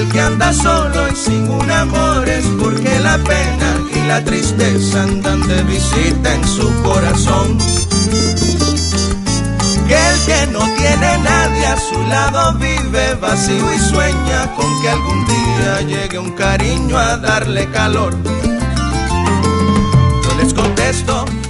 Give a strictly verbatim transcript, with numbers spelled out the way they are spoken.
que anda solo y sin un amor es porque la pena y la tristeza andan de visita en su corazón. Que el que no tiene nadie a su lado vive vacío y sueña con que algún día llegue un cariño a darle calor. Yo les contesto